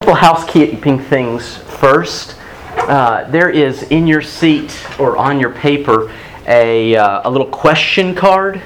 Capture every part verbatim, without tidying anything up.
couple housekeeping things first. Uh, there is in your seat or on your paper a, uh, a little question card.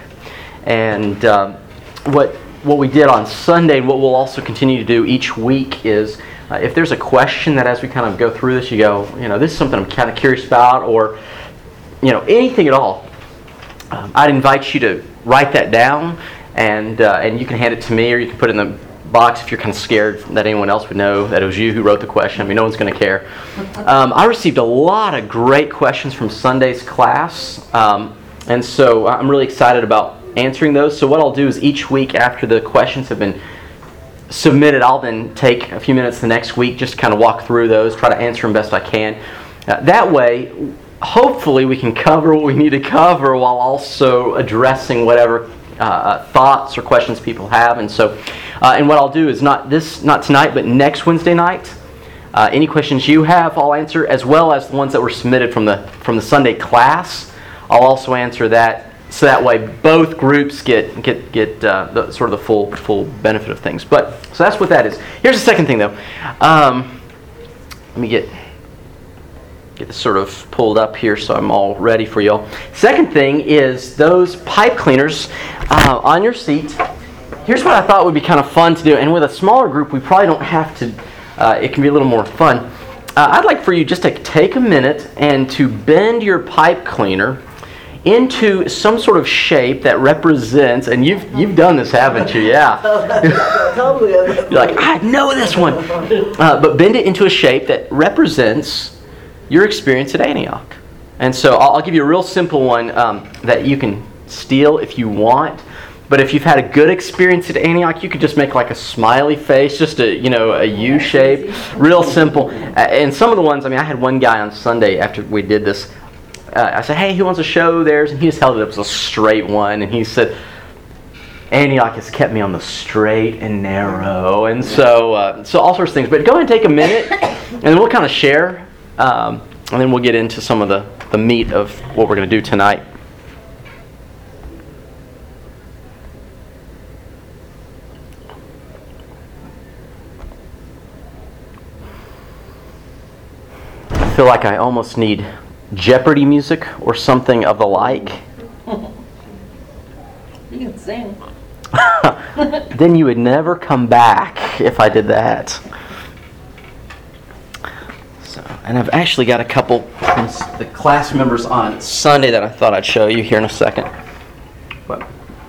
And um, what what we did on Sunday, and what we'll also continue to do each week is uh, if there's a question that as we kind of go through this, you go, you know, this is something I'm kind of curious about, or, you know, anything at all, um, I'd invite you to write that down, and uh, and you can hand it to me, or you can put it in the box if you're kind of scared that anyone else would know that it was you who wrote the question. I mean, no one's going to care. Um, I received a lot of great questions from Sunday's class, um, and so I'm really excited about answering those. So what I'll do is each week after the questions have been submitted, I'll then take a few minutes the next week just to kind of walk through those, try to answer them best I can. Uh, that way, hopefully we can cover what we need to cover while also addressing whatever uh, thoughts or questions people have. And so, uh, and what I'll do is not this, not tonight, but next Wednesday night, uh, any questions you have, I'll answer, as well as the ones that were submitted from the from the Sunday class. I'll also answer that. So that way, both groups get get get uh, the, sort of the full full benefit of things. But so that's what that is. Here's the second thing, though. Um, let me get get this sort of pulled up here, so I'm all ready for y'all. Second thing is those pipe cleaners uh, on your seat. Here's what I thought would be kind of fun to do, and with a smaller group, we probably don't have to. Uh, it can be a little more fun. Uh, I'd like for you just to take a minute and to bend your pipe cleaner into some sort of shape that represents, and you've you've done this, haven't you? Yeah. Totally. You're like, I know this one. Uh, but bend it into a shape that represents your experience at Antioch. And so I'll, I'll give you a real simple one um, that you can steal if you want. But if you've had a good experience at Antioch, you could just make like a smiley face, just a you know a U shape, real simple. Uh, and some of the ones, I mean, I had one guy on Sunday after we did this. Uh, I said, hey, who wants to show theirs? And he just held it up as a straight one. And he said, Antioch has kept me on the straight and narrow. And so uh, so all sorts of things. But go ahead and take a minute, and then we'll kind of share. Um, and then we'll get into some of the, the meat of what we're going to do tonight. I feel like I almost need Jeopardy music or something of the like. You can sing. Then you would never come back if I did that. So, and I've actually got a couple from the class members on Sunday that I thought I'd show you here in a second. But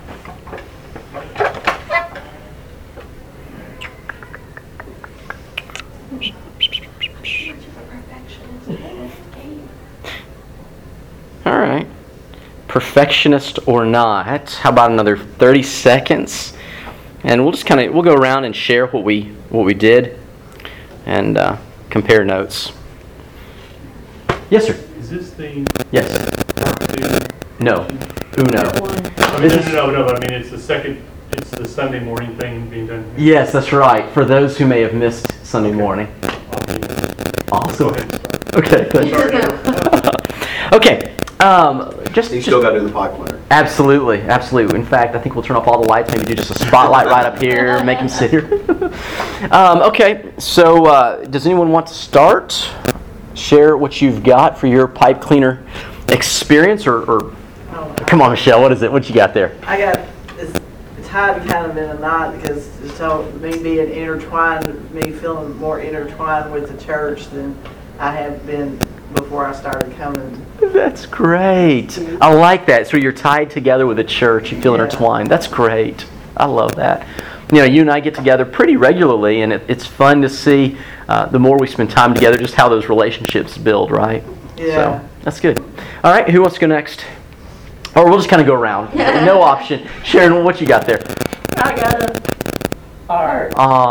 all right. Perfectionist or not. How about another thirty seconds? And we'll just kind of we'll go around and share what we what we did and uh, compare notes. Yes, sir. Is this the Yes. No. Uno. I mean, no, no, no, no. But I mean, it's the second. It's the Sunday morning thing being done here. Yes, that's right. For those who may have missed Sunday morning. Awesome. Go ahead. Okay. Good. Okay. Um, just You just- still got to do the pipe cleaner. Absolutely, absolutely. In fact, I think we'll turn off all the lights, maybe do just a spotlight right up here, make him sit here. um, okay, so uh, does anyone want to start? Share what you've got for your pipe cleaner experience, or, or come on, Michelle, what is it? What you got there? I got it's tied kind of in a knot because it's told me being intertwined, me feeling more intertwined with the church than I have been before I started coming. That's great. I like that. So you're tied together with the church. You feel Yeah. intertwined. That's great. I love that. You know, you and I get together pretty regularly, and it, it's fun to see uh, the more we spend time together, just how those relationships build, right? Yeah. So that's good. All right, who wants to go next? Or we'll just kind of go around. No option. Sharon, what you got there? I got a heart.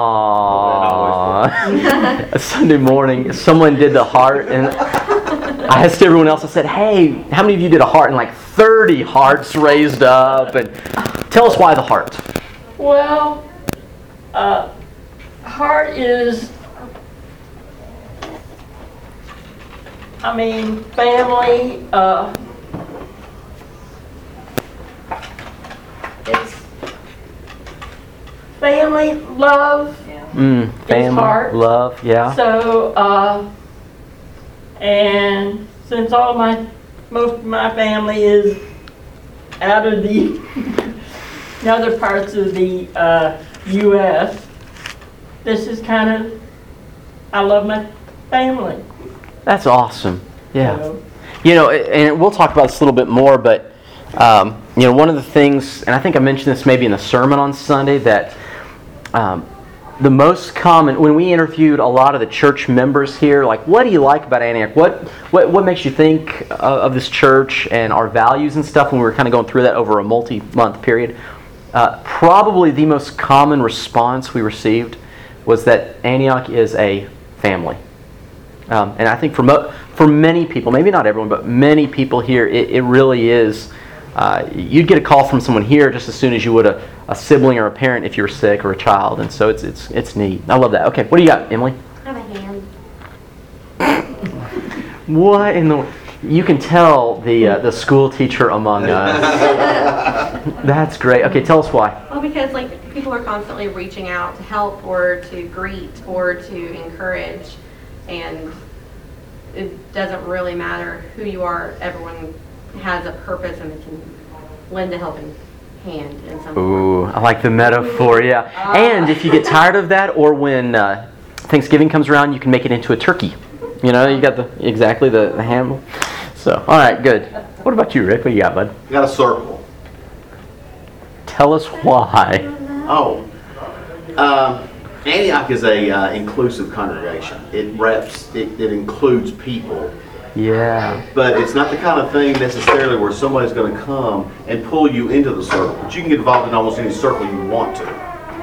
Aww. Sunday morning, someone did the heart, and I asked everyone else, I said, hey, how many of you did a heart? And like thirty hearts raised up. And tell us why the heart. Well, uh, heart is, I mean, family. Uh, it's family, love, Mm, family, heart. love, yeah. So, uh, and since all my, most of my family is out of the, the other parts of the uh, U S, this is kind of, I love my family. That's awesome. Yeah. So, You know, and we'll talk about this a little bit more, but um, you know, one of the things, and I think I mentioned this maybe in the sermon on Sunday, that um, the most common, when we interviewed a lot of the church members here, like, what do you like about Antioch? What what, what makes you think of, of this church and our values and stuff when we were kind of going through that over a multi-month period? Uh, probably the most common response we received was that Antioch is a family. Um, and I think for mo- for many people, maybe not everyone, but many people here, it, it really is. Uh, you'd get a call from someone here just as soon as you would a, a sibling or a parent if you were sick or a child, and so it's it's it's neat. I love that. Okay, what do you got, Emily? I have a hand. What in the? You can tell the uh, the school teacher among us. That's great. Okay, tell us why. Well, because like people are constantly reaching out to help or to greet or to encourage, and it doesn't really matter who you are. Everyone has a purpose and they can lend a helping hand in some Ooh, form. I like the metaphor. Yeah, and if you get tired of that, or when uh, Thanksgiving comes around, you can make it into a turkey. You know, you got the exactly the, the ham. So, all right, good. What about you, Rick? What you got, bud? You got a circle. Tell us why. Oh, um, Antioch is a uh, inclusive congregation. It reps, it, it includes people, Yeah. but it's not the kind of thing necessarily where somebody's going to come and pull you into the circle. But you can get involved in almost any circle you want to.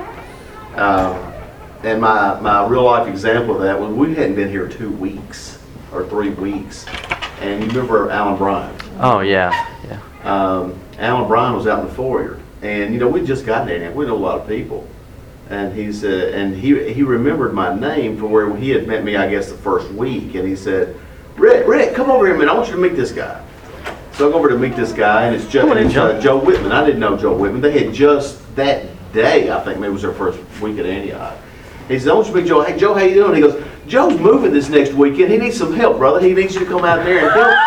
Um, and my my real life example of that was we hadn't been here two weeks or three weeks, and you remember Alan Bryan. Oh, yeah. Yeah. Um, Alan Bryan was out in the foyer, and you know we just got there. We know a lot of people, and he's uh, and he he remembered my name from where he had met me, I guess, the first week, and he said, "Rick, Rick, come over here a minute. I want you to meet this guy." So I go over to meet this guy, and it's Joe, Come on in, it's, uh, Joe Whitman. I didn't know Joe Whitman. They had just that day, I think, maybe it was their first week at Antioch. He said, "I want you to meet Joe. Hey, Joe, how you doing?" He goes, "Joe's moving this next weekend. He needs some help, brother. He needs you to come out there and help."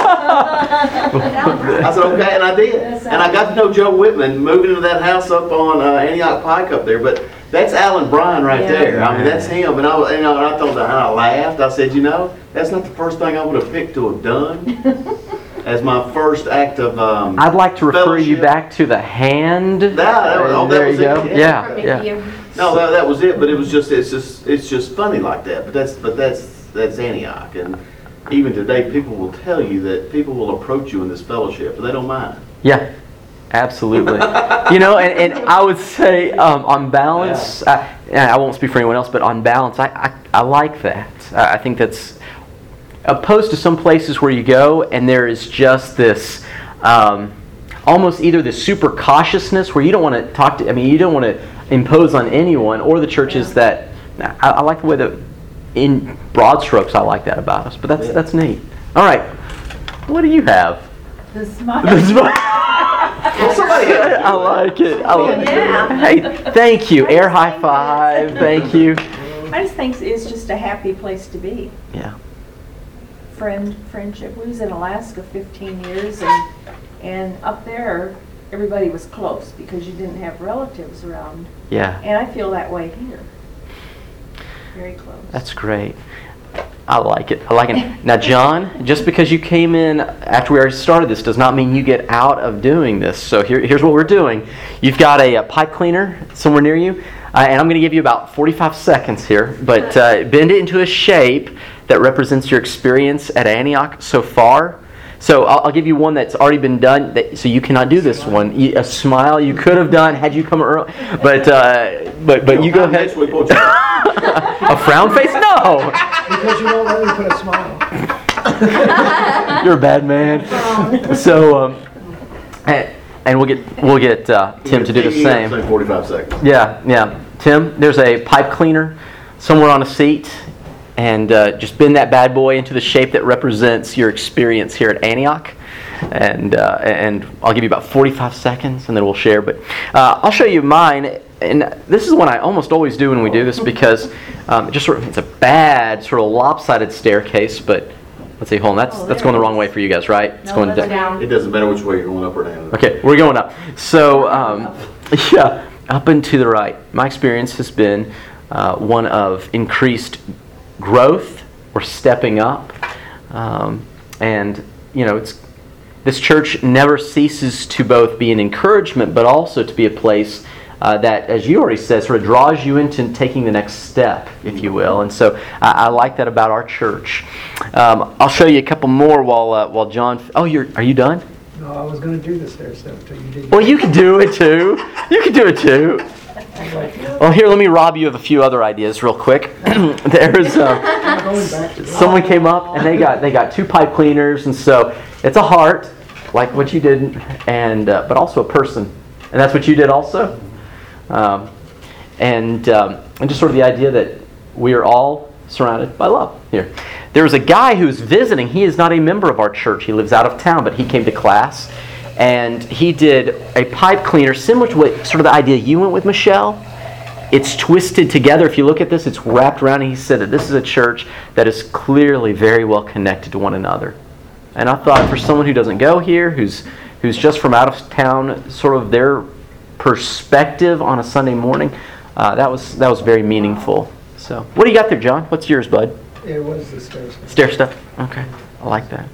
I said, okay, and I did. And I got to know Joe Whitman moving into that house up on uh, Antioch Pike up there. But that's Alan Bryan right Yeah. there. I mean, that's him. And I, you know, and I thought, and I laughed. I said, you know, that's not the first thing I would have picked to have done as my first act of um, I'd like to refer you fellowship. back to the hand. That- that was- oh, that there was you it, go. yeah. Yeah, Thank yeah. you. No, that, that was it. But it was just, it's just, it's just funny like that. But that's, but that's, that's Antioch. And even today, people will tell you that people will approach you in this fellowship, but they don't mind. Yeah, absolutely. You know, and, and I would say um, on balance, I, and I won't speak for anyone else, but on balance, I, I, I like that. I I think that's opposed to some places where you go and there is just this um, almost either this super cautiousness where you don't want to talk to, I mean, you don't want to impose on anyone, or the churches that, I, I like the way that in broad strokes I like that about us, but that's, that's neat. All right, what do you have? The smile. Well, somebody had to do I like it. I like Yeah. it. Hey, thank you. Air high five. Thank you. I just think it's just a happy place to be. Yeah. Friend, friendship. We was in Alaska fifteen years, and and up there, everybody was close because you didn't have relatives around. Yeah. And I feel that way here. Very close. That's great. I like it. I like it. Now, John, just because you came in after we already started this does not mean you get out of doing this. So here, here's what we're doing. You've got a, a pipe cleaner somewhere near you, uh, and I'm going to give you about forty-five seconds here, but uh, bend it into a shape that represents your experience at Antioch so far. So I'll, I'll give you one that's already been done, that, so you cannot do this one. You, a smile you could have done had you come early, but uh, but but you go ahead. Next week, won't you? A frown face? No. Because you won't let me put a smile. You're a bad man. So, um, and, and we'll get we'll get uh, Tim to do the You have same. to say forty-five seconds. Yeah, yeah. Tim, there's a pipe cleaner somewhere on a seat, and uh, just bend that bad boy into the shape that represents your experience here at Antioch. And uh, and I'll give you about forty-five seconds, and then we'll share. But uh, I'll show you mine. and this is what I almost always do when we do this because um, it just sort of, it's a bad sort of lopsided staircase, but let's see, hold on, that's, Oh, that's there going the it wrong is. way for you guys, right? It's No, going that's down. Down. It doesn't matter which way you're going, up or down. Okay, we're going up. So, um, yeah, up and to the right. My experience has been uh, one of increased growth or stepping up. Um, and, you know, it's this church never ceases to both be an encouragement, but also to be a place uh, that, as you already said, sort of draws you into taking the next step, if you will. And so I, I like that about our church. Um, I'll show you a couple more while uh, while John. Oh, you're are you done? No, I was gonna do this there, so until you didn't. Well, you can do it too. You can do it too. I was like, no, Well, here, let me rob you of a few other ideas real quick. There's uh, I'm going back to this. someone came up and they got they got two pipe cleaners, and so it's a heart, like what you did, and uh, but also a person, and that's what you did also. Um, and um, and just sort of the idea that we are all surrounded by love here. There was a guy who's visiting. He is not a member of our church. He lives out of town, but he came to class, and he did a pipe cleaner similar to what sort of the idea you went with, Michelle. It's twisted together. If you look at this, it's wrapped around, and he said that this is a church that is clearly very well connected to one another. And I thought for someone who doesn't go here, who's who's just from out of town, sort of their perspective on a Sunday morning, uh, that was that was very meaningful. So, what do you got there, John? What's yours, bud? It was the stairs. Stair stuff. Okay, I like that.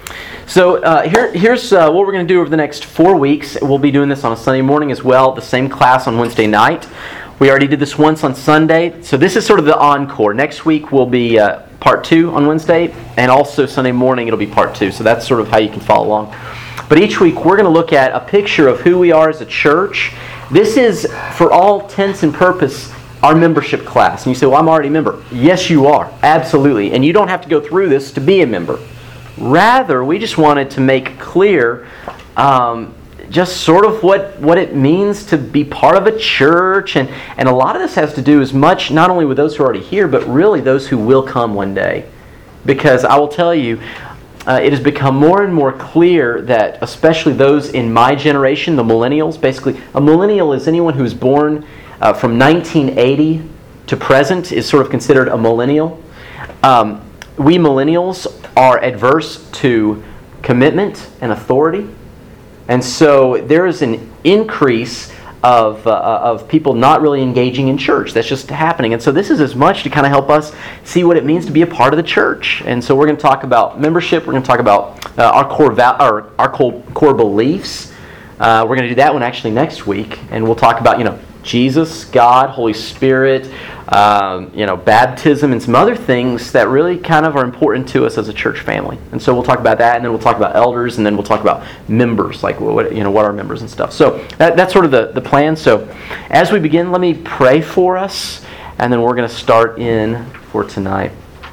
So uh, here, here's uh, what we're going to do over the next four weeks. We'll be doing this on a Sunday morning as well. The same class on Wednesday night. We already did this once on Sunday, so this is sort of the encore. Next week will be uh, part two on Wednesday, and also Sunday morning it'll be part two. So that's sort of how you can follow along. But each week we're going to look at a picture of who we are as a church. This is, for all intents and purpose, our membership class. And you say, well, I'm already a member. Yes, you are. Absolutely. And you don't have to go through this to be a member. Rather, we just wanted to make clear um, just sort of what, what it means to be part of a church. And, and a lot of this has to do as much not only with those who are already here, but really those who will come one day. Because I will tell you, uh, it has become more and more clear that especially those in my generation, the millennials, basically, a millennial is anyone who's born uh, from nineteen eighty to present is sort of considered a millennial. Um, we millennials are adverse to commitment and authority. And so there is an increase of uh, of people not really engaging in church. That's just happening. And so this is as much to kind of help us see what it means to be a part of the church. And so we're going to talk about membership. We're going to talk about uh, our core val- our, our core, core beliefs. Uh, we're going to do that one actually next week. And we'll talk about, you know, Jesus, God, Holy Spirit, um, you know, baptism, and some other things that really kind of are important to us as a church family. And so we'll talk about that, and then we'll talk about elders, and then we'll talk about members, like what you know, what are members and stuff. So that, that's sort of the, the plan. So as we begin, let me pray for us, and then we're going to start in for tonight.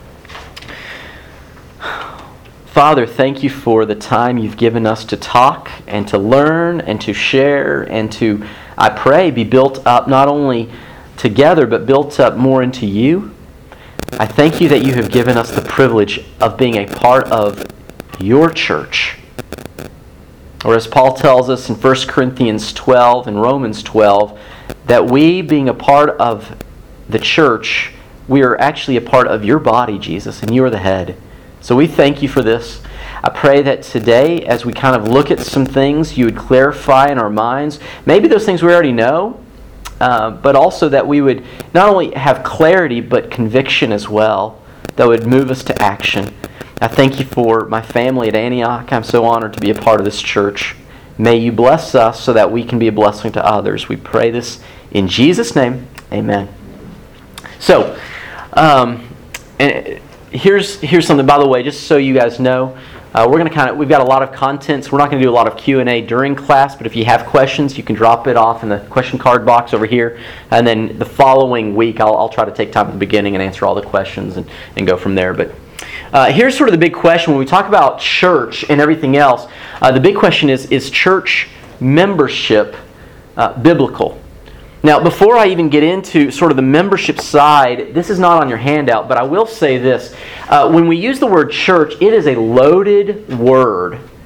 Father, thank you for the time you've given us to talk and to learn and to share and to, I pray, be built up not only together but built up more into you. I thank you that you have given us the privilege of being a part of your church. Or as Paul tells us in First Corinthians twelve and Romans twelve, that we, being a part of the church, we are actually a part of your body, Jesus, and you are the head. So we thank you for this. I pray that today, as we kind of look at some things, you would clarify in our minds, maybe those things we already know, uh, but also that we would not only have clarity, but conviction as well, that would move us to action. I thank you for my family at Antioch. I'm so honored to be a part of this church. May you bless us so that we can be a blessing to others. We pray this in Jesus' name. Amen. So, um, and Here's here's something, by the way, just so you guys know. Uh, we're going to kind of, we've got a lot of content, so we're not going to do a lot of Q and A during class, but if you have questions, you can drop it off in the question card box over here. And then the following week, I'll, I'll try to take time at the beginning and answer all the questions and, and go from there. But uh, here's sort of the big question. When we talk about church and everything else, uh, the big question is, is church membership uh, biblical? Now, before I even get into sort of the membership side, this is not on your handout, but I will say this. Uh, when we use the word church, it is a loaded word.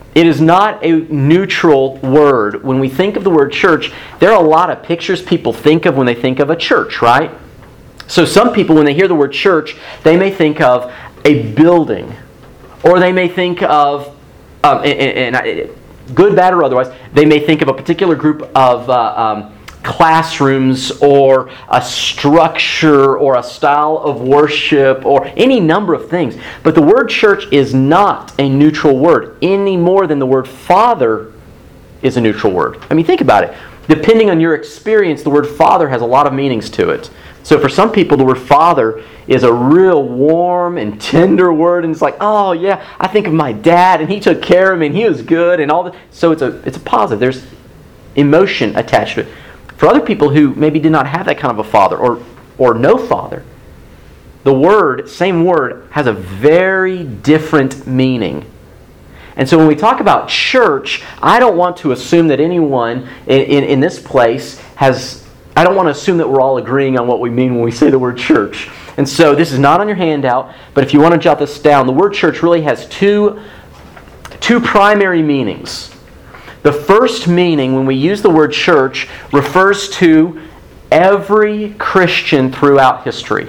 It is not a neutral word. When we think of the word church, there are a lot of pictures people think of when they think of a church, right? So some people, when they hear the word church, they may think of a building, or they may think of, um, and, and, and good, bad, or otherwise, they may think of a particular group of uh, um, classrooms, or a structure, or a style of worship, or any number of things. But the word church is not a neutral word any more than the word father is a neutral word. I mean, think about it. Depending on your experience, the word father has a lot of meanings to it. So for some people, the word father is a real warm and tender word, and it's like, oh yeah, I think of my dad, and he took care of me, and he was good, and all that. So it's a it's a positive. There's emotion attached to it. For other people who maybe did not have that kind of a father, or or no father, the word, same word, has a very different meaning. And so when we talk about church, I don't want to assume that anyone in, in, in this place has, I don't want to assume that we're all agreeing on what we mean when we say the word church. And so this is not on your handout, but if you want to jot this down, the word church really has two, two primary meanings. The first meaning, when we use the word church, refers to every Christian throughout history.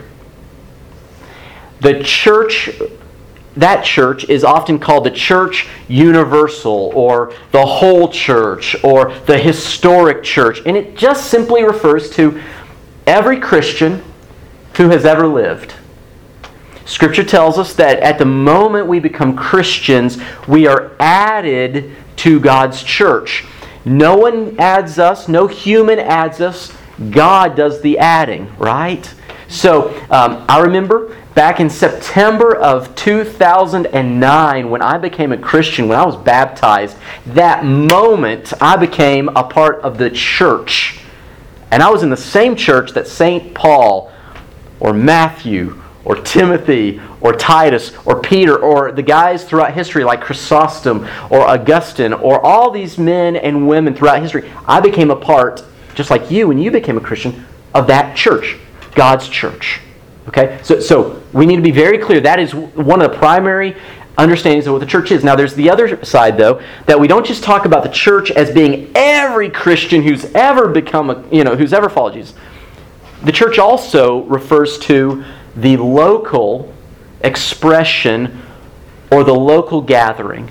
The church, that church is often called the church universal, or the whole church, or the historic church. And it just simply refers to every Christian who has ever lived. Scripture tells us that at the moment we become Christians, we are added to God's church. No one adds us, no human adds us. God does the adding, right? So, um, I remember back in September of two thousand nine, when I became a Christian, when I was baptized, that moment I became a part of the church. And I was in the same church that Saint Paul, or Matthew, or Timothy, or Titus, or Peter, or the guys throughout history like Chrysostom, or Augustine, or all these men and women throughout history. I became a part, just like you when you became a Christian, of that church, God's church. Okay? So, so we need to be very clear. That is one of the primary understandings of what the church is. Now there's the other side, though, that we don't just talk about the church as being every Christian who's ever become a, you know, who's ever followed Jesus. The church also refers to the local expression or the local gathering.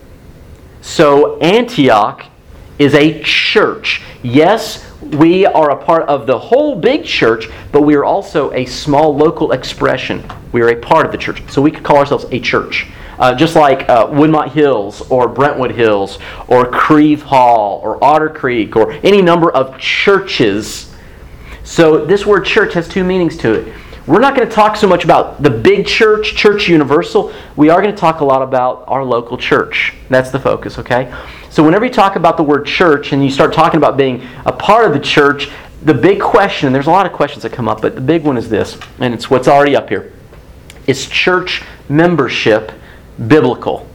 So Antioch is a church. Yes, we are a part of the whole big church, but we are also a small local expression. We are a part of the church. So we could call ourselves a church. Uh, just like uh, Woodmont Hills, or Brentwood Hills, or Creve Hall, or Otter Creek, or any number of churches. So this word church has two meanings to it. We're not going to talk so much about the big church, Church Universal. We are going to talk a lot about our local church. That's the focus, okay? So whenever you talk about the word church and you start talking about being a part of the church, the big question, and there's a lot of questions that come up, but the big one is this, and it's what's already up here. Is church membership biblical?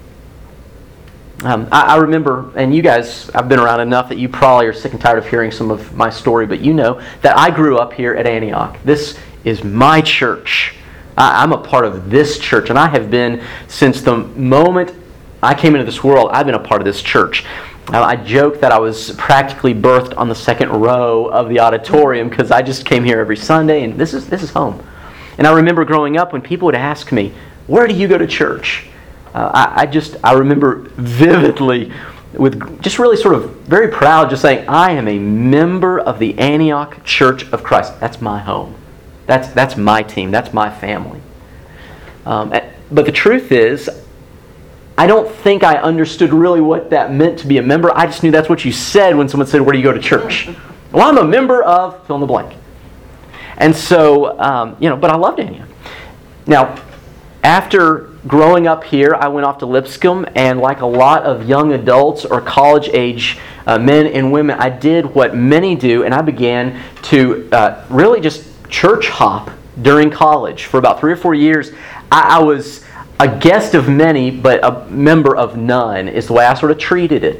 Um, I, I remember, and you guys, I've been around enough that you probably are sick and tired of hearing some of my story, but you know that I grew up here at Antioch. This is my church. I, I'm a part of this church, and I have been since the moment I came into this world. I've been a part of this church. Uh, I joke that I was practically birthed on the second row of the auditorium because I just came here every Sunday, and this is this is home. And I remember growing up when people would ask me, "Where do you go to church?" Uh, I, I just I remember vividly, with just really sort of very proud, just saying, "I am a member of the Antioch Church of Christ. That's my home. That's that's my team. That's my family." Um, but the truth is, I don't think I understood really what that meant to be a member. I just knew that's what you said when someone said, "Where do you go to church?" Well, I'm a member of fill in the blank. And so, um, you know, but I loved Antioch. Now, after growing up here, I went off to Lipscomb, and like a lot of young adults or college-age uh, men and women, I did what many do, and I began to uh, really just church hop during college. For about three or four years, I, I was a guest of many, but a member of none, is the way I sort of treated it.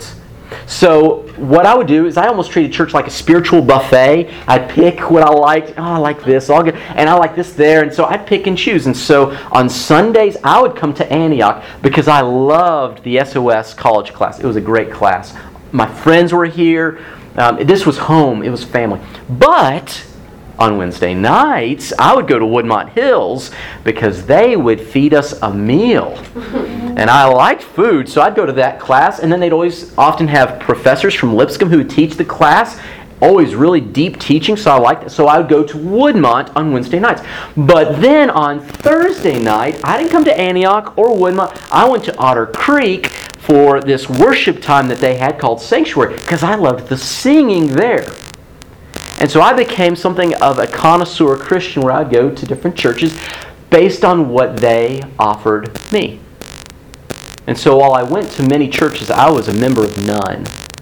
So what I would do is I almost treated church like a spiritual buffet. I'd pick what I liked. Oh, I like this. I'll get, and I like this there. And so I'd pick and choose. And so on Sundays, I would come to Antioch because I loved the S O S college class. It was a great class. My friends were here. Um, this was home. It was family. But on Wednesday nights, I would go to Woodmont Hills because they would feed us a meal. And I liked food, so I'd go to that class. And then they'd always often have professors from Lipscomb who would teach the class. Always really deep teaching, so I liked it. So I would go to Woodmont on Wednesday nights. But then on Thursday night, I didn't come to Antioch or Woodmont. I went to Otter Creek for this worship time that they had called Sanctuary because I loved the singing there. And so I became something of a connoisseur Christian where I'd go to different churches based on what they offered me. And so while I went to many churches, I was a member of none.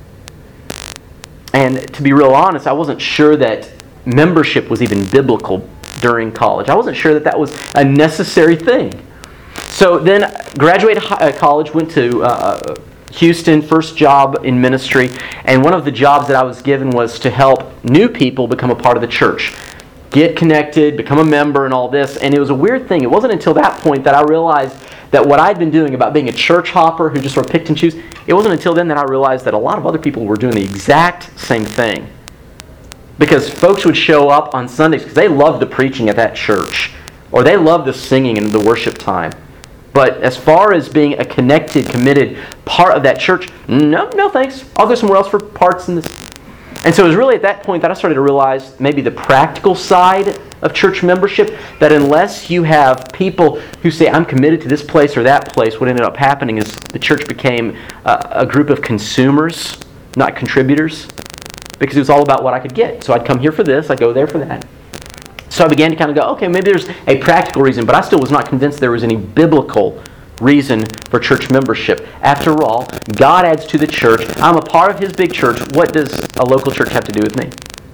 And to be real honest, I wasn't sure that membership was even biblical during college. I wasn't sure that that was a necessary thing. So then graduated college, went to uh, Houston, first job in ministry, and one of the jobs that I was given was to help new people become a part of the church. Get connected, become a member, and all this. And it was a weird thing. It wasn't until that point that I realized that what I'd been doing about being a church hopper who just sort of picked and chose, it wasn't until then that I realized that a lot of other people were doing the exact same thing. Because folks would show up on Sundays because they loved the preaching at that church, or they loved the singing and the worship time. But as far as being a connected, committed part of that church, no, no thanks. I'll go somewhere else for parts in this. And so it was really at that point that I started to realize maybe the practical side of church membership, that unless you have people who say, I'm committed to this place or that place, what ended up happening is the church became a, a group of consumers, not contributors, because it was all about what I could get. So I'd come here for this, I'd go there for that. So I began to kind of go, okay, maybe there's a practical reason, but I still was not convinced there was any biblical reason for church membership. After all, God adds to the church. I'm a part of His big church. What does a local church have to do with me?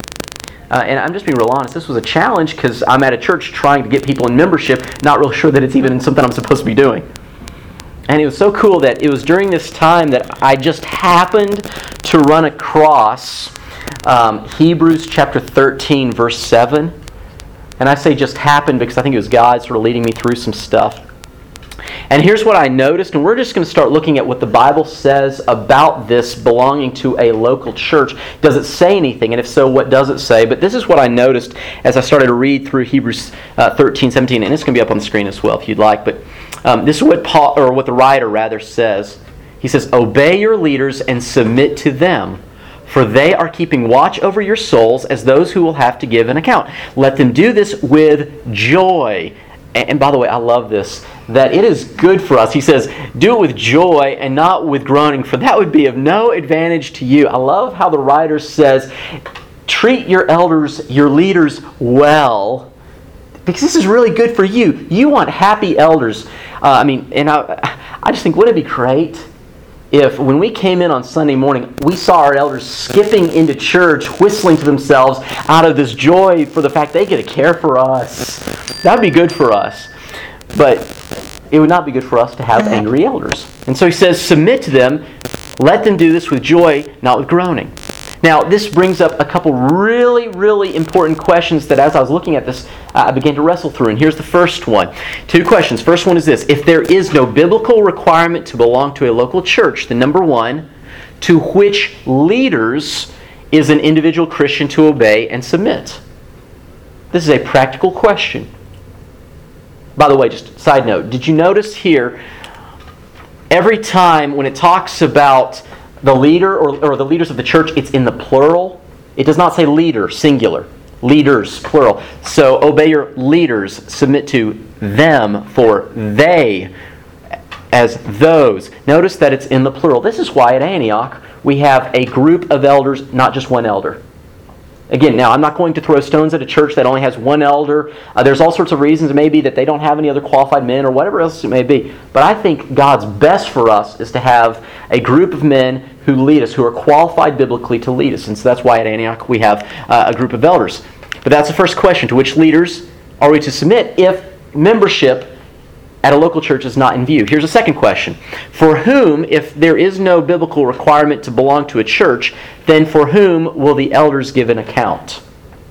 Uh, and I'm just being real honest. This was a challenge because I'm at a church trying to get people in membership, not real sure that it's even something I'm supposed to be doing. And it was so cool that it was during this time that I just happened to run across um, Hebrews chapter thirteen, verse seven. And I say just happened because I think it was God sort of leading me through some stuff. And here's what I noticed, and we're just going to start looking at what the Bible says about this belonging to a local church. Does it say anything? And if so, what does it say? But this is what I noticed as I started to read through Hebrews uh, thirteen, seventeen, and it's going to be up on the screen as well if you'd like. But um, this is what Paul, or what the writer rather says. He says, "Obey your leaders and submit to them, for they are keeping watch over your souls as those who will have to give an account. Let them do this with joy." And by the way, I love this, that it is good for us. He says, do it with joy and not with groaning, for that would be of no advantage to you. I love how the writer says, treat your elders, your leaders well, because this is really good for you. You want happy elders. Uh, I mean, and I, I just think, wouldn't it be great if when we came in on Sunday morning, we saw our elders skipping into church, whistling to themselves out of this joy for the fact they get to care for us. That would be good for us. But it would not be good for us to have angry elders. And so he says, submit to them. Let them do this with joy, not with groaning. Now, this brings up a couple really, really important questions that as I was looking at this, I began to wrestle through. And here's the first one. Two questions. First one is this. If there is no biblical requirement to belong to a local church, then number one, to which leaders is an individual Christian to obey and submit? This is a practical question. By the way, just side note, did you notice here, every time when it talks about the leader or, or the leaders of the church, it's in the plural. It does not say leader, singular. Leaders, plural. So obey your leaders, submit to them, for they, as those. Notice that it's in the plural. This is why at Antioch we have a group of elders, not just one elder. Again, now I'm not going to throw stones at a church that only has one elder. Uh, there's all sorts of reasons maybe that they don't have any other qualified men or whatever else it may be. But I think God's best for us is to have a group of men who lead us, who are qualified biblically to lead us. And so that's why at Antioch we have uh, a group of elders. But that's the first question. To which leaders are we to submit if membership at a local church is not in view. Here's a second question. For whom, if there is no biblical requirement to belong to a church, then for whom will the elders give an account?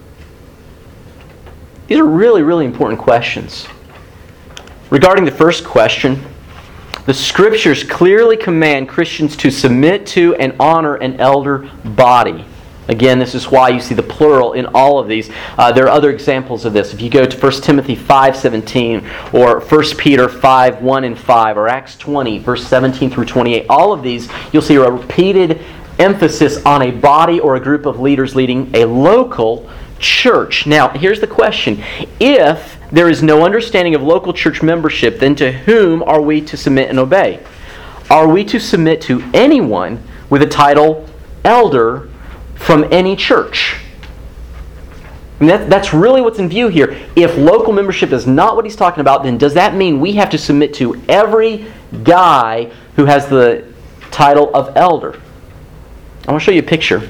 These are really, really important questions. Regarding the first question, the Scriptures clearly command Christians to submit to and honor an elder body. Again, this is why you see the plural in all of these. Uh, there are other examples of this. If you go to First Timothy five seventeen or First Peter five one and five or Acts twenty, verse seventeen through twenty-eight, all of these, you'll see a repeated emphasis on a body or a group of leaders leading a local church. Now, here's the question. If there is no understanding of local church membership, then to whom are we to submit and obey? Are we to submit to anyone with a title elder from any church? And that, that's really what's in view here. If local membership is not what he's talking about, then does that mean we have to submit to every guy who has the title of elder? I want to show you a picture.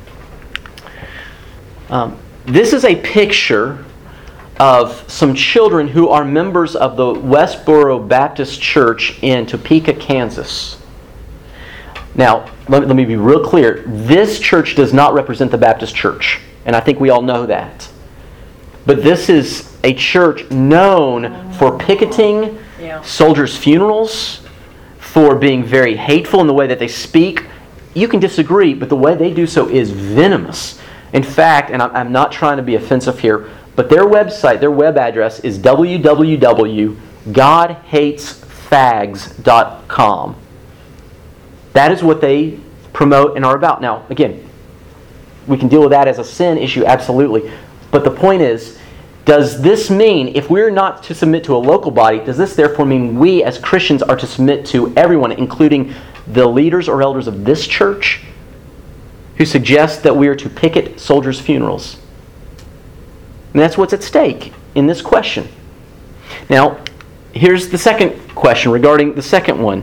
Um, this is a picture of some children who are members of the Westboro Baptist Church in Topeka, Kansas. Now, let me, let me be real clear. This church does not represent the Baptist Church, and I think we all know that. But this is a church known for picketing Yeah. soldiers' funerals, for being very hateful in the way that they speak. You can disagree, but the way they do so is venomous. In fact, and I'm not trying to be offensive here, but their website, their web address is w w w dot god hates fags dot com. That is what they promote and are about. Now, again, we can deal with that as a sin issue, absolutely. But the point is, does this mean, if we're not to submit to a local body, does this therefore mean we as Christians are to submit to everyone, including the leaders or elders of this church, who suggest that we are to picket soldiers' funerals? And that's what's at stake in this question. Now, here's the second question regarding the second one.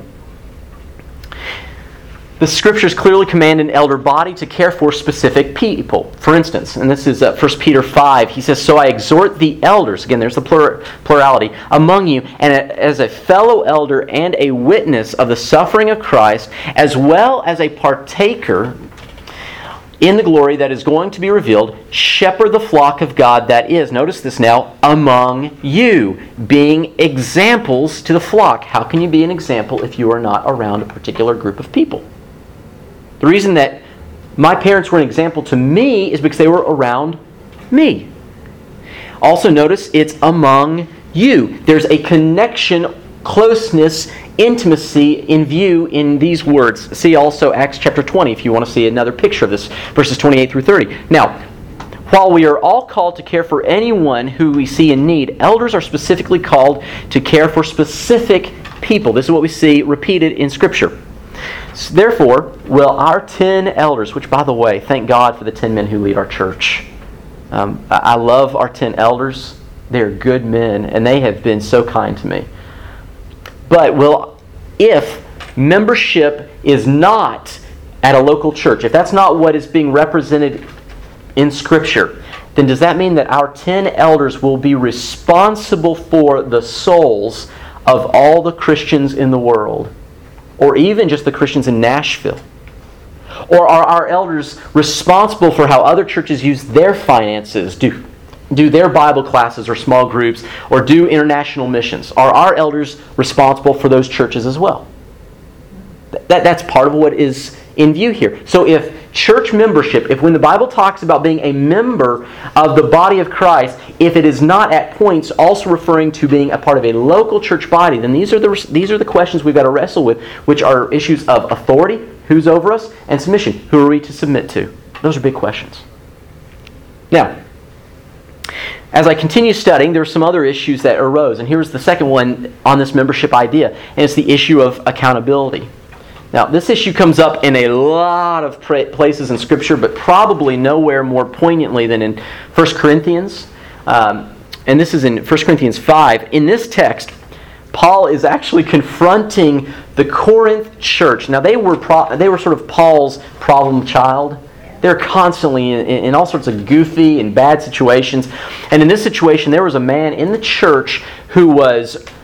The Scriptures clearly command an elder body to care for specific people. For instance, and this is uh, First Peter five, he says, "So I exhort the elders," again there's the plur- plurality, "among you, and a, as a fellow elder and a witness of the suffering of Christ, as well as a partaker in the glory that is going to be revealed, shepherd the flock of God that is," notice this now, "among you, being examples to the flock." How can you be an example if you are not around a particular group of people? The reason that my parents were an example to me is because they were around me. Also notice it's among you. There's a connection, closeness, intimacy in view in these words. See also Acts chapter twenty if you want to see another picture of this, verses twenty-eight through thirty. Now, while we are all called to care for anyone who we see in need, elders are specifically called to care for specific people. This is what we see repeated in Scripture. So therefore, will our ten elders, which by the way, thank God for the ten men who lead our church. Um, I love our ten elders. They're good men, and they have been so kind to me. But will, if membership is not at a local church, if that's not what is being represented in Scripture, then does that mean that our ten elders will be responsible for the souls of all the Christians in the world? Or even just the Christians in Nashville? Or are our elders responsible for how other churches use their finances, do, do their Bible classes or small groups, or do international missions? Are our elders responsible for those churches as well? That, that's part of what is in view here. So if church membership, if when the Bible talks about being a member of the body of Christ, if it is not at points also referring to being a part of a local church body, then these are the these are the questions we've got to wrestle with, which are issues of authority, who's over us, and submission. Who are we to submit to? Those are big questions. Now, as I continue studying, there are some other issues that arose, and here's the second one on this membership idea, and it's the issue of accountability. Now, this issue comes up in a lot of places in Scripture, but probably nowhere more poignantly than in First Corinthians. Um, and this is in First Corinthians five. In this text, Paul is actually confronting the Corinth church. Now, they were pro- they were sort of Paul's problem child. They're constantly in, in all sorts of goofy and bad situations. And in this situation, there was a man in the church who was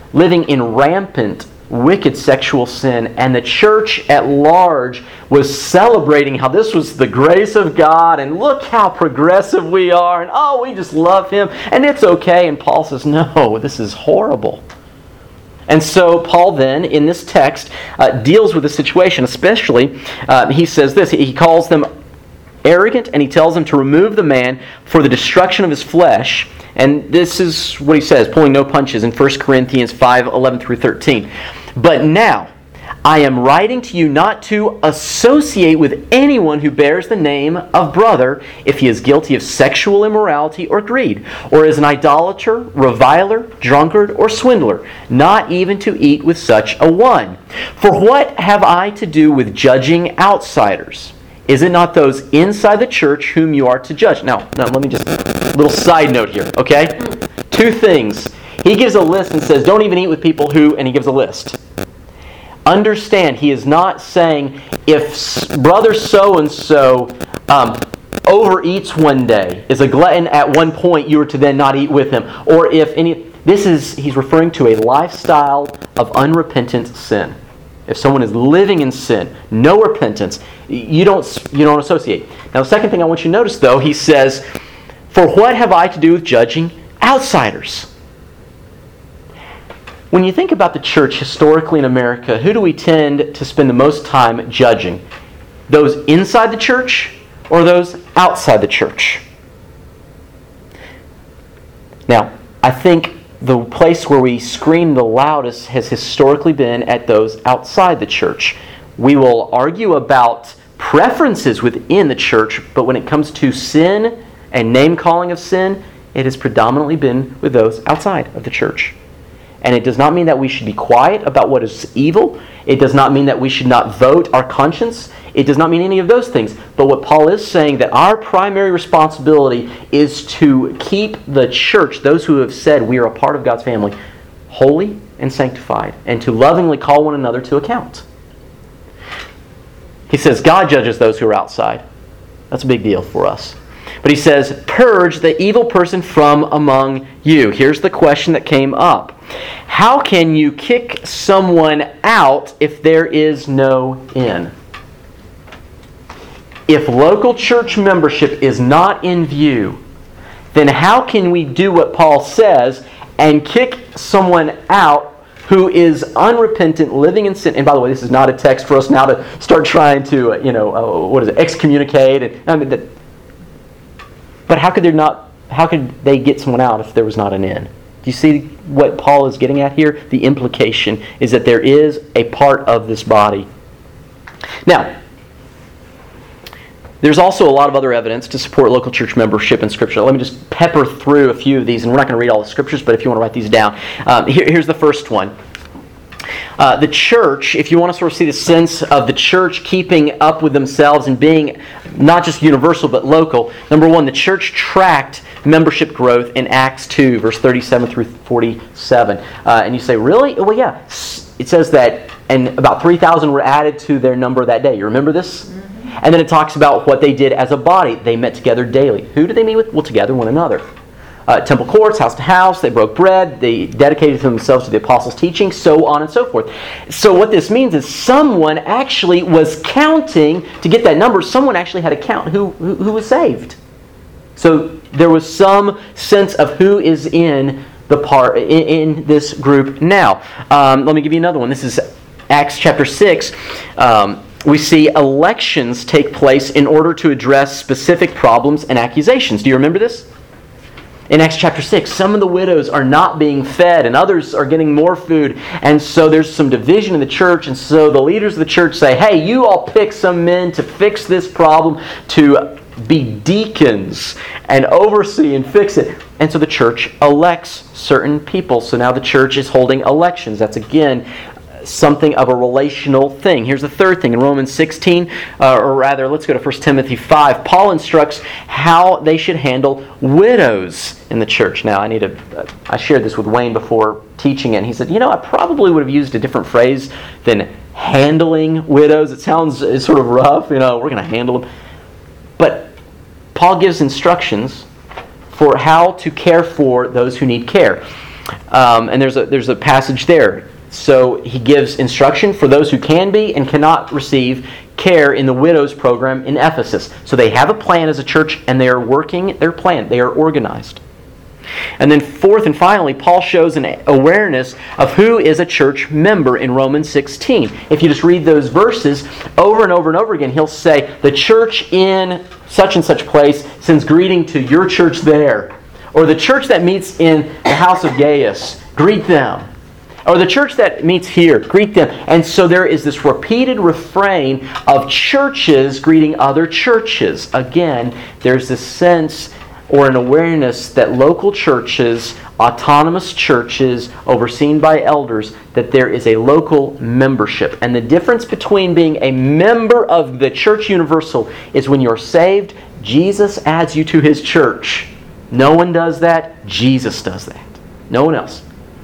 living in rampant, wicked sexual sin, and the church at large was celebrating how this was the grace of God, and look how progressive we are, and oh, we just love Him, and it's okay. And Paul says, no, this is horrible. And so Paul then, in this text, uh, deals with the situation, especially, uh, he says this, he calls them arrogant, and he tells them to remove the man for the destruction of his flesh. And this is what he says, pulling no punches, in First Corinthians five, eleven through thirteen. But now, I am writing to you not to associate with anyone who bears the name of brother if he is guilty of sexual immorality or greed, or is an idolater, reviler, drunkard, or swindler, not even to eat with such a one. For what have I to do with judging outsiders? Is it not those inside the church whom you are to judge? Now, now let me just, a little side note here, okay? Two things. He gives a list and says, don't even eat with people who, and he gives a list. Understand, he is not saying if brother so-and-so um, overeats one day, is a glutton at one point, you are to then not eat with him. Or if any, this is, he's referring to a lifestyle of unrepentant sin. If someone is living in sin, no repentance, you don't, you don't associate. Now the second thing I want you to notice though, he says, for what have I to do with judging outsiders? When you think about the church historically in America, who do we tend to spend the most time judging? Those inside the church or those outside the church? Now, I think the place where we scream the loudest has historically been at those outside the church. We will argue about preferences within the church, but when it comes to sin and name-calling of sin, it has predominantly been with those outside of the church. And it does not mean that we should be quiet about what is evil. It does not mean that we should not vote our conscience. It does not mean any of those things. But what Paul is saying, that our primary responsibility is to keep the church, those who have said we are a part of God's family, holy and sanctified, and to lovingly call one another to account. He says God judges those who are outside. That's a big deal for us. But he says, purge the evil person from among you. Here's the question that came up. How can you kick someone out if there is no in? If local church membership is not in view, then how can we do what Paul says and kick someone out who is unrepentant, living in sin? And by the way, this is not a text for us now to start trying to, uh, you know, uh, what is it, excommunicate. And, I mean, that, but how could there not? How could they get someone out if there was not an in? Do you see what Paul is getting at here? The implication is that there is a part of this body. Now, there's also a lot of other evidence to support local church membership in Scripture. Let me just pepper through a few of these, and we're not going to read all the Scriptures, but if you want to write these down. Um, here, here's the first one. Uh, the church, if you want to sort of see the sense of the church keeping up with themselves and being not just universal but local, number one, the church tracked membership growth in Acts two, verse thirty-seven through forty-seven. Uh, and you say, really? Well, yeah. It says that, and about three thousand were added to their number that day. You remember this? Mm-hmm. And then it talks about what they did as a body. They met together daily. Who did they meet with? Well, together, one another. Uh, temple courts, house to house, they broke bread, they dedicated themselves to the apostles' teaching, so on and so forth. So what this means is someone actually was counting, to get that number, someone actually had a count who, who, who was saved. So there was some sense of who is in the part in, in this group now. Um, let me give you another one. This is Acts chapter six. Um, we see elections take place in order to address specific problems and accusations. Do you remember this? In Acts chapter six, some of the widows are not being fed and others are getting more food. And so there's some division in the church. And so the leaders of the church say, hey, you all pick some men to fix this problem, to be deacons and oversee and fix it. And so the church elects certain people. So now the church is holding elections. That's again something of a relational thing. Here's the third thing. In Romans sixteen, uh, or rather, let's go to First Timothy five. Paul instructs how they should handle widows in the church. Now, I need to, uh, I shared this with Wayne before teaching it, and he said, you know, I probably would have used a different phrase than handling widows. It sounds it's sort of rough, you know, we're going to handle them. But Paul gives instructions for how to care for those who need care. Um, and there's a, there's a passage there. So he gives instruction for those who can be and cannot receive care in the widows program in Ephesus. So they have a plan as a church, and they are working their plan. They are organized. And then fourth and finally, Paul shows an awareness of who is a church member in Romans sixteen. If you just read those verses over and over and over again, he'll say, the church in such and such place sends greeting to your church there. Or the church that meets in the house of Gaius, greet them. Or the church that meets here, greet them. And so there is this repeated refrain of churches greeting other churches. Again, there's this sense or an awareness that local churches, autonomous churches, overseen by elders, that there is a local membership. And the difference between being a member of the church universal is when you're saved, Jesus adds you to His church. No one does that. Jesus does that. No one else.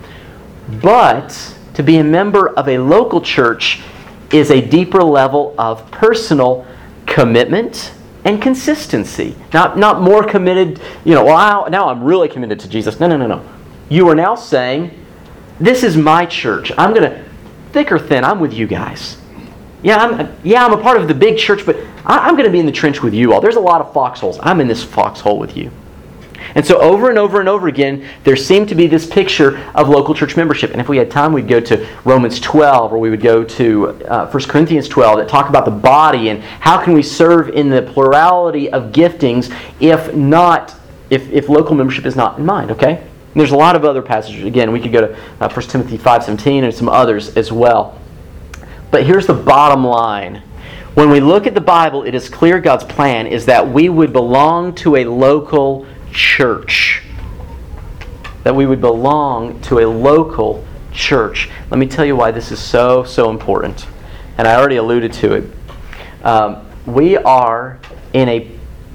But to be a member of a local church is a deeper level of personal commitment and consistency. Not, not more committed, you know, well, I, now I'm really committed to Jesus. No, no, no, no. You are now saying, this is my church. I'm going to, thick or thin, I'm with you guys. Yeah, I'm, yeah, I'm a part of the big church, but I, I'm going to be in the trench with you all. There's a lot of foxholes. I'm in this foxhole with you. And so over and over and over again, there seemed to be this picture of local church membership. And if we had time, we'd go to Romans twelve, or we would go to uh, First Corinthians twelve that talk about the body and how can we serve in the plurality of giftings if not, if, if local membership is not in mind, okay? And there's a lot of other passages. Again, we could go to uh, First Timothy five seventeen and some others as well. But here's the bottom line. When we look at the Bible, it is clear God's plan is that we would belong to a local church. That we would belong to a local church. Let me tell you why this is so, so important. And I already alluded to it. Um, we are in a...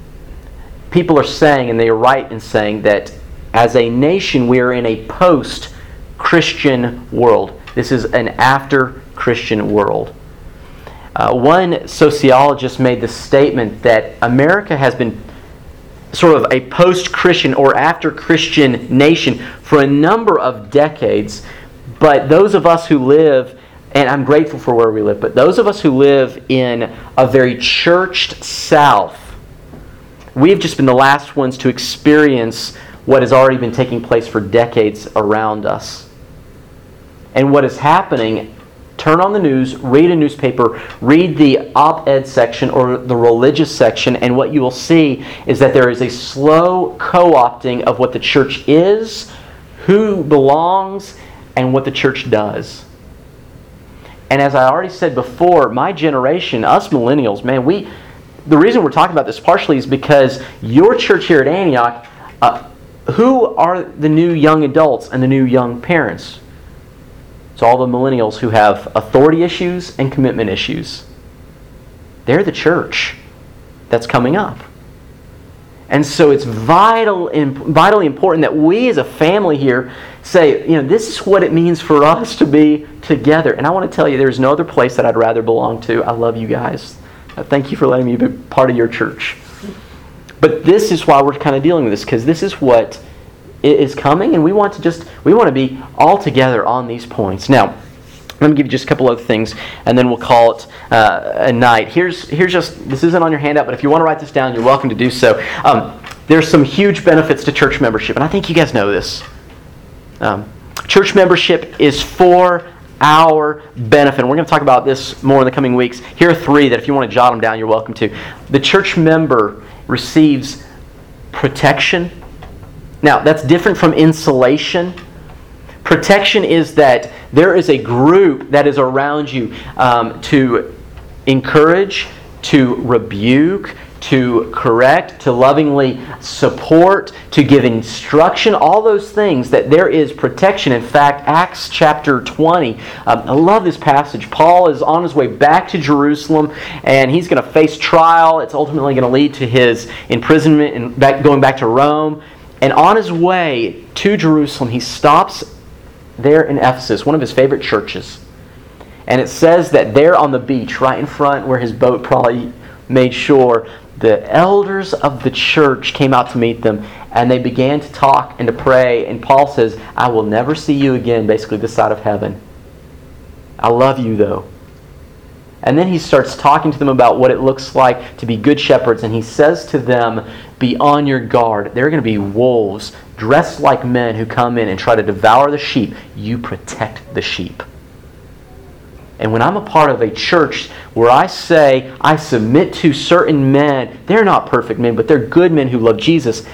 People are saying, and they are right in saying, that as a nation we are in a post-Christian world. This is an after-Christian world. Uh, one sociologist made the statement that America has been sort of a post-Christian or after-Christian nation for a number of decades, but those of us who live, and I'm grateful for where we live, but those of us who live in a very churched South, we've just been the last ones to experience what has already been taking place for decades around us. And what is happening, turn on the news, read a newspaper, read the op-ed section or the religious section, and what you will see is that there is a slow co-opting of what the church is, who belongs, and what the church does. And as I already said before, my generation, us millennials, man, we the reason we're talking about this partially is because your church here at Antioch, uh, who are the new young adults and the new young parents? It's all the millennials who have authority issues and commitment issues. They're the church that's coming up. And so it's vital, vitally important that we as a family here say, you know, this is what it means for us to be together. And I want to tell you, there's no other place that I'd rather belong to. I love you guys. Thank you for letting me be part of your church. But this is why we're kind of dealing with this, because this is what is coming, and we want to just we want to be all together on these points. Now, let me give you just a couple other things, and then we'll call it uh, a night. Here's here's just this isn't on your handout, but if you want to write this down, you're welcome to do so. Um, there's some huge benefits to church membership, and I think you guys know this. Um, church membership is for our benefit. And we're going to talk about this more in the coming weeks. Here are three that if you want to jot them down, you're welcome to. The church member receives protection. Now, that's different from insulation. Protection is that there is a group that is around you um, to encourage, to rebuke, to correct, to lovingly support, to give instruction, all those things, that there is protection. In fact, Acts chapter twenty, um, I love this passage. Paul is on his way back to Jerusalem, and he's going to face trial. It's ultimately going to lead to his imprisonment and back, going back to Rome. And on his way to Jerusalem, he stops there in Ephesus, one of his favorite churches. And it says that there on the beach, right in front where his boat probably made shore, the elders of the church came out to meet them, and they began to talk and to pray. And Paul says, I will never see you again, basically this side of heaven. I love you, though. And then he starts talking to them about what it looks like to be good shepherds. And he says to them, be on your guard. There are going to be wolves dressed like men who come in and try to devour the sheep. You protect the sheep. And when I'm a part of a church where I say I submit to certain men, they're not perfect men, but they're good men who love Jesus.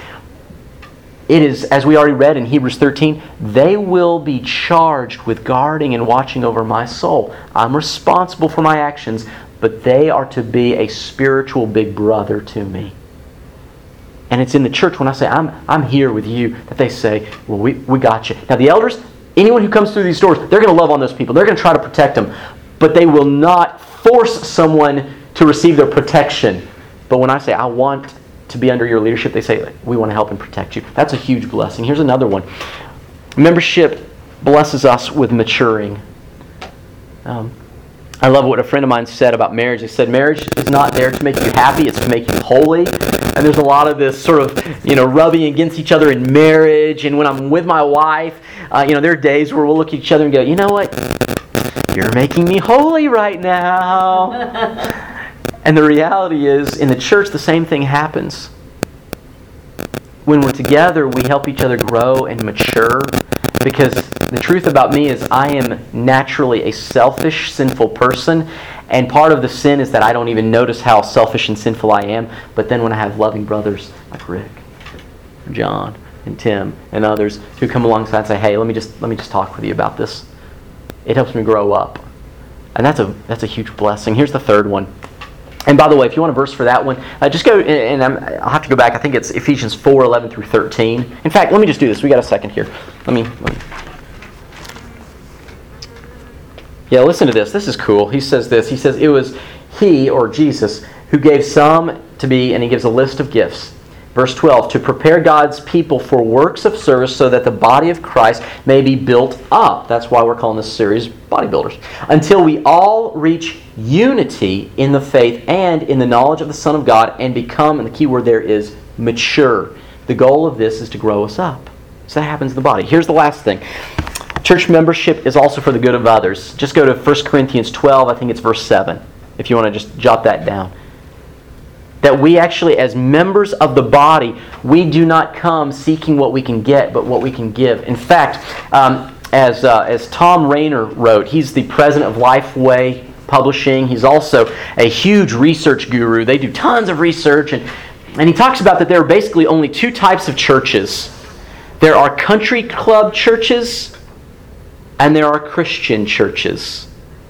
It is, as we already read in Hebrews thirteen, they will be charged with guarding and watching over my soul. I'm responsible for my actions, but they are to be a spiritual big brother to me. And it's in the church when I say, I'm I'm here with you, that they say, well, we, we got you. Now the elders, anyone who comes through these doors, they're going to love on those people. They're going to try to protect them. But they will not force someone to receive their protection. But when I say, I want to be under your leadership, they say, we want to help and protect you. That's a huge blessing. Here's another one. Membership blesses us with maturing. Um, I love what a friend of mine said about marriage. He said, marriage is not there to make you happy, it's to make you holy. And there's a lot of this sort of, you know, rubbing against each other in marriage. And when I'm with my wife, uh, you know, there are days where we'll look at each other and go, you know what? You're making me holy right now. And the reality is, in the church, the same thing happens. When we're together, we help each other grow and mature. Because the truth about me is I am naturally a selfish, sinful person. And part of the sin is that I don't even notice how selfish and sinful I am. But then when I have loving brothers like Rick, John, and Tim, and others who come alongside and say, hey, let me just let me just talk with you about this. It helps me grow up. And that's a that's a huge blessing. Here's the third one. And by the way, if you want a verse for that one, uh, just go, and I'm, I'll have to go back. I think it's Ephesians four, eleven through thirteen. In fact, let me just do this. We got a second here. Let me, let me. Yeah, listen to this. This is cool. He says this. He says, it was He, or Jesus, who gave some to be, and He gives a list of gifts. Verse twelve, to prepare God's people for works of service so that the body of Christ may be built up. That's why we're calling this series Bodybuilders. Until we all reach unity in the faith and in the knowledge of the Son of God and become, and the key word there is mature. The goal of this is to grow us up. So that happens in the body. Here's the last thing. Church membership is also for the good of others. Just go to First Corinthians twelve, I think it's verse seven, if you want to just jot that down. That we actually, as members of the body, we do not come seeking what we can get, but what we can give. In fact, um, as uh, as Tom Rainer wrote, he's the president of Lifeway Publishing. He's also a huge research guru. They do tons of research, and, and he talks about that there are basically only two types of churches. There are country club churches, and there are Christian churches.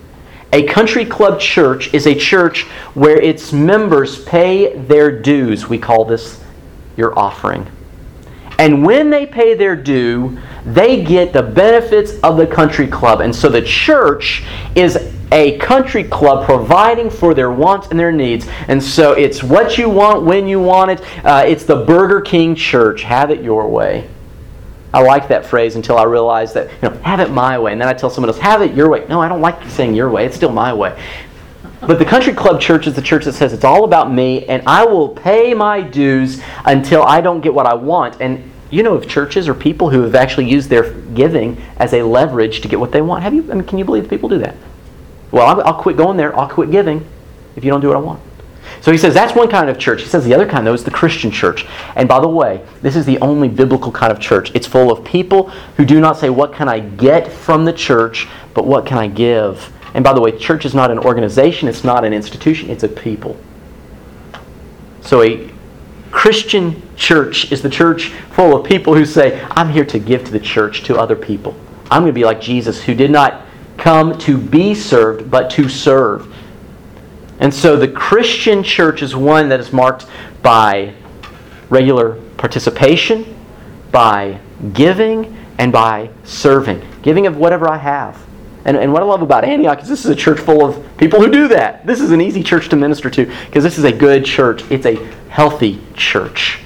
A country club church is a church where its members pay their dues. We call this your offering. And when they pay their due, they get the benefits of the country club. And so the church is a country club providing for their wants and their needs. And so it's what you want, when you want it. Uh, it's the Burger King church. Have it your way. I like that phrase until I realized that, you know, have it my way. And then I tell someone else, have it your way. No, I don't like saying your way. It's still my way. But the country club church is the church that says it's all about me, and I will pay my dues until I don't get what I want. And you know of churches or people who have actually used their giving as a leverage to get what they want. Have you? I mean, can you believe that people do that? Well, I'll, I'll quit going there. I'll quit giving if you don't do what I want. So he says that's one kind of church. He says the other kind, though, is the Christian church. And by the way, this is the only biblical kind of church. It's full of people who do not say, what can I get from the church, but what can I give? And by the way, church is not an organization. It's not an institution. It's a people. So a Christian church is the church full of people who say, I'm here to give to the church, to other people. I'm going to be like Jesus, who did not come to be served, but to serve. And so the Christian church is one that is marked by regular participation, by giving, and by serving. Giving of whatever I have. And, and what I love about Antioch is this is a church full of people who do that. This is an easy church to minister to because this is a good church. It's a healthy church.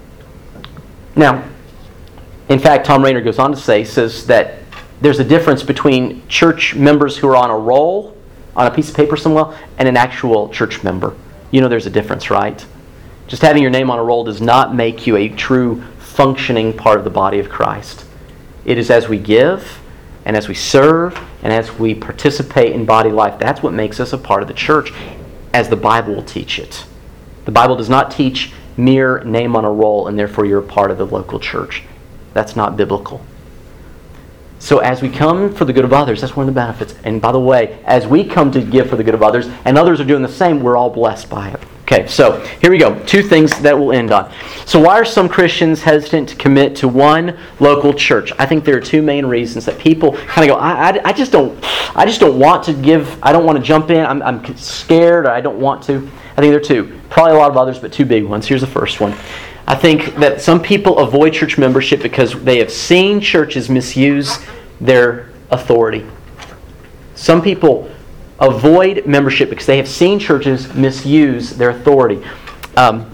Now, in fact, Tom Rainer goes on to say, says that there's a difference between church members who are on a roll on a piece of paper somewhere and an actual church member. You know there's a difference, right? Just having your name on a roll does not make you a true functioning part of the body of Christ. It is as we give, and as we serve, and as we participate in body life, that's what makes us a part of the church, as the Bible will teach it. The Bible does not teach mere name on a roll, and therefore you're a part of the local church. That's not biblical. So as we come for the good of others, that's one of the benefits. And by the way, as we come to give for the good of others, and others are doing the same, we're all blessed by it. Okay, so here we go. Two things that we'll end on. So why are some Christians hesitant to commit to one local church? I think there are two main reasons that people kind of go, I, I, I just don't, I just don't want to give. I don't want to jump in. I'm, I'm scared. Or I don't want to. I think there are two. Probably a lot of others, but two big ones. Here's the first one. I think that some people avoid church membership because they have seen churches misuse their authority. Some people avoid membership because they have seen churches misuse their authority. Um,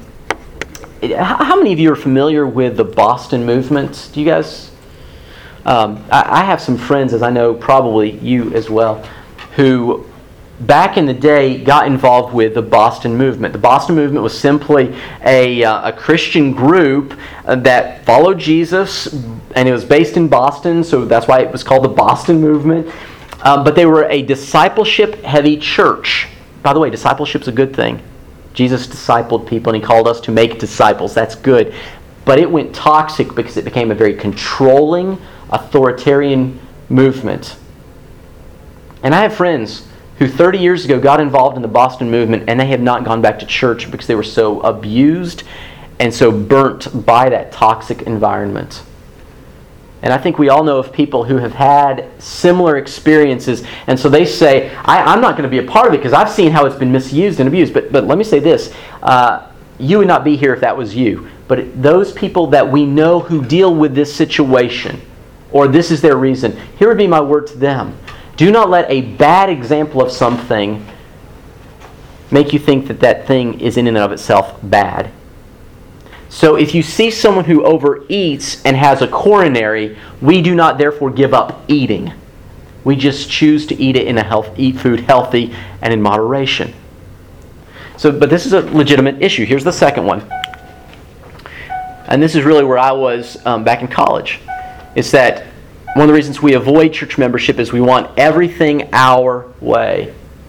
how many of you are familiar with the Boston movement? Do you guys? Um, I, I have some friends, as I know probably you as well, who back in the day got involved with the Boston movement. The Boston movement was simply a, uh, a Christian group uh, that followed Jesus, and it was based in Boston, so that's why it was called the Boston movement. Um, but they were a discipleship-heavy church. By the way, discipleship's a good thing. Jesus discipled people, and He called us to make disciples. That's good. But it went toxic because it became a very controlling, authoritarian movement. And I have friends who thirty years ago got involved in the Boston movement, and they have not gone back to church because they were so abused and so burnt by that toxic environment. And I think we all know of people who have had similar experiences, and so they say, I, I'm not going to be a part of it because I've seen how it's been misused and abused. But, but let me say this, uh, you would not be here if that was you. But those people that we know who deal with this situation, or this is their reason, here would be my word to them. Do not let a bad example of something make you think that that thing is in and of itself bad. So if you see someone who overeats and has a coronary, we do not therefore give up eating. We just choose to eat it in a health, eat food healthy and in moderation. So, but this is a legitimate issue. Here's the second one. And this is really where I was um, back in college. It's that one of the reasons we avoid church membership is we want everything our way.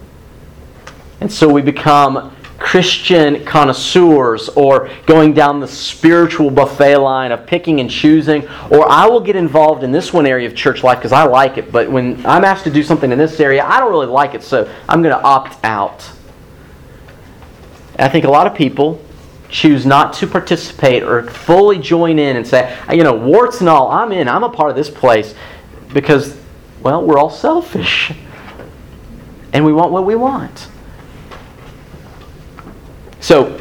And so we become Christian connoisseurs, or going down the spiritual buffet line of picking and choosing, or I will get involved in this one area of church life because I like it, but when I'm asked to do something in this area, I don't really like it, so I'm going to opt out. And I think a lot of people choose not to participate or fully join in and say, you know, warts and all, I'm in, I'm a part of this place, because, well, we're all selfish. And we want what we want. So,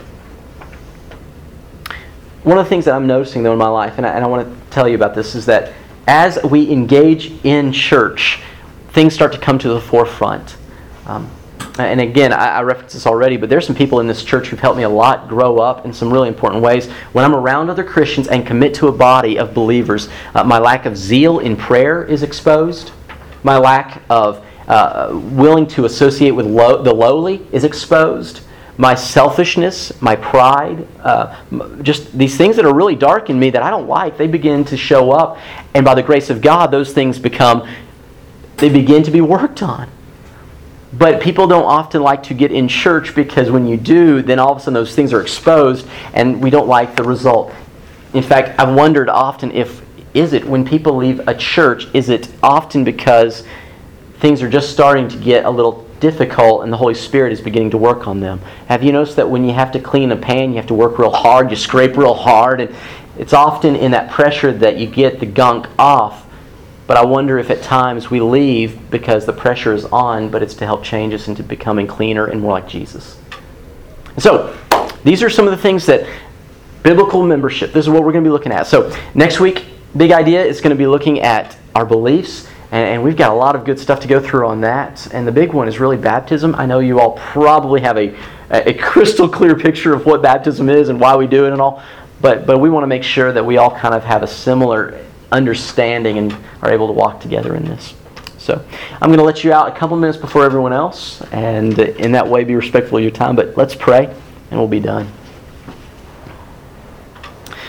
one of the things that I'm noticing, though, in my life, and I, and I want to tell you about this, is that as we engage in church, things start to come to the forefront. Um, and again, I, I referenced this already, but there's some people in this church who've helped me a lot grow up in some really important ways. When I'm around other Christians and commit to a body of believers, uh, my lack of zeal in prayer is exposed. My lack of uh, willing to associate with low, the lowly is exposed. My selfishness, my pride, uh, just these things that are really dark in me that I don't like, they begin to show up. And by the grace of God, those things become, they begin to be worked on. But people don't often like to get in church because when you do, then all of a sudden those things are exposed and we don't like the result. In fact, I've wondered often if, is it when people leave a church, is it often because things are just starting to get a little difficult and the Holy Spirit is beginning to work on them? Have you noticed that when you have to clean a pan, you have to work real hard, you scrape real hard, and it's often in that pressure that you get the gunk off. But I wonder if at times we leave because the pressure is on, but it's to help change us into becoming cleaner and more like Jesus. And so, these are some of the things that biblical membership, this is what we're going to be looking at. So, next week, big idea is going to be looking at our beliefs. And we've got a lot of good stuff to go through on that. And the big one is really baptism. I know you all probably have a, a crystal clear picture of what baptism is and why we do it and all. But, but we want to make sure that we all kind of have a similar understanding and are able to walk together in this. So I'm going to let you out a couple minutes before everyone else. And in that way, be respectful of your time. But let's pray and we'll be done.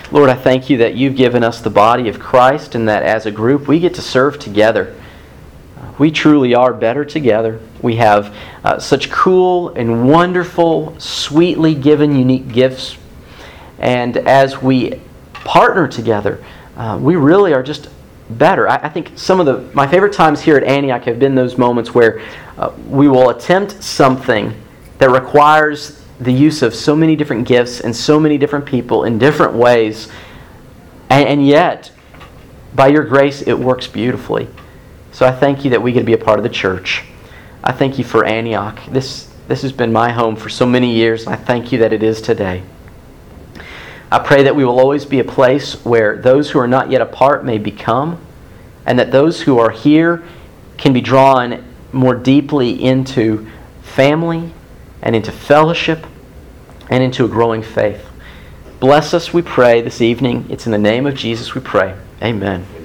Lord, I thank you that you've given us the body of Christ and that as a group we get to serve together. We truly are better together. We have uh, such cool and wonderful, sweetly given, unique gifts. And as we partner together, uh, we really are just better. I, I think some of the my favorite times here at Antioch have been those moments where uh, we will attempt something that requires the use of so many different gifts and so many different people in different ways. And, and yet, by your grace, it works beautifully. So I thank you that we get to be a part of the church. I thank you for Antioch. This, this has been my home for so many years, and I thank you that it is today. I pray that we will always be a place where those who are not yet apart may become, and that those who are here can be drawn more deeply into family and into fellowship and into a growing faith. Bless us, we pray, this evening. It's in the name of Jesus we pray. Amen.